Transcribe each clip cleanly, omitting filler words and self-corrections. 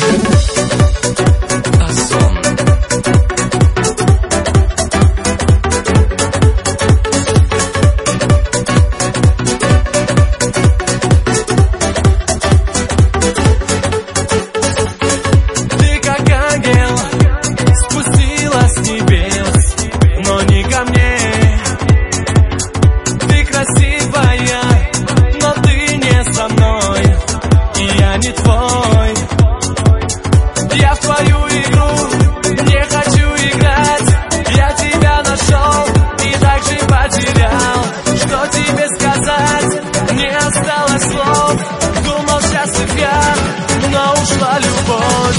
Я в твою игру не хочу играть. Я тебя нашел и так же потерял. Что тебе сказать? Не осталось слов. Думал, счастлив я, но ушла любовь.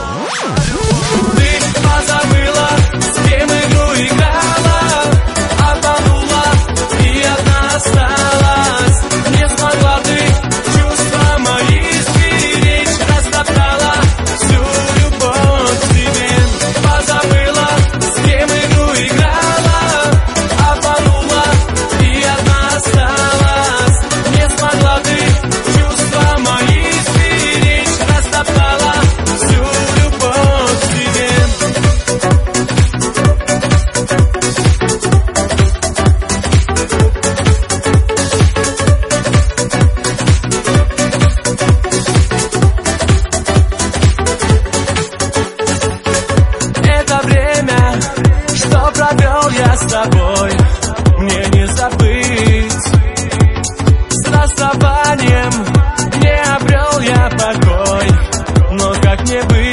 Ты позабыла, с кем игру играла, обманула и одна осталась. Не смогла ты чувства мои сберечь, растоптала всю любовь к тебе. Позабыла, с кем игру играла, обманула и одна осталась. Не смогла ты чувства мои сберечь, растоптала всю любовь к тебе. Это время, что провел я с тобой, мне не забыть. С расставанием не обрел я покой, но как мне быть?